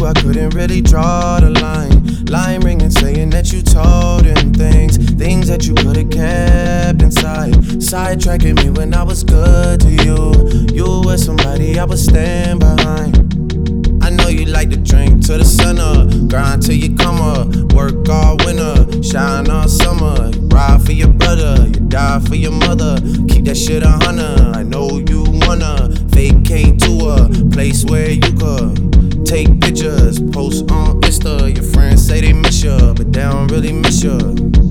I couldn't really draw the line. Line ringing, saying that you told him things that you could've kept inside. Sidetracking me when I was good to you. You were somebody I would stand behind. I know you like to drink till the sun up, grind till you come up, work all winter, shine all summer. You ride for your brother, you die for your mother. Keep that shit 100. I know you wanna vacate to a place where you could take pictures, post on Insta. Your friends say they miss you, but they don't really miss you.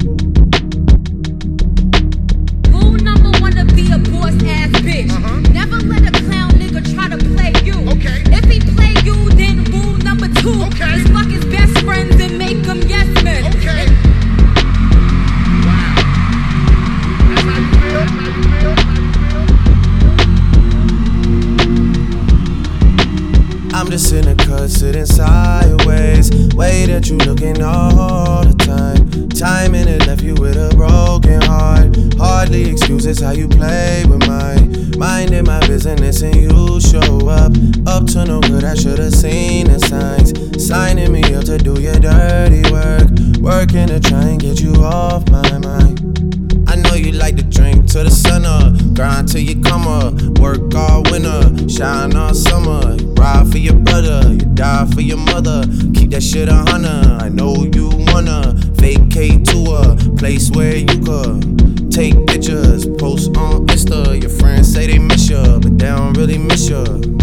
Rule number one to be a boss ass bitch. Never let a clown nigga try to play you. Okay. If he play you, then rule number two Okay. is fuck his best friends and make them yes men. Okay. Wow. That's how you feel? That's how you feel? I'm just in a cut, sitting sideways. Way that you looking all the time. Timing it left you with a broken heart. Hardly excuses how you play with mine. Minding my business and you show up. Up to no good, I should've seen the signs. Signing me up to do your dirty work. Working to try and get you off my mind. I know you like to drink till the sun up, grind till you come up, work all winter, shine all summer. You ride for your brother, you die for your mother. Keep that shit 100. I know you wanna vacate to a place where you could take pictures, post on Insta. Your friends say they miss you, but they don't really miss you.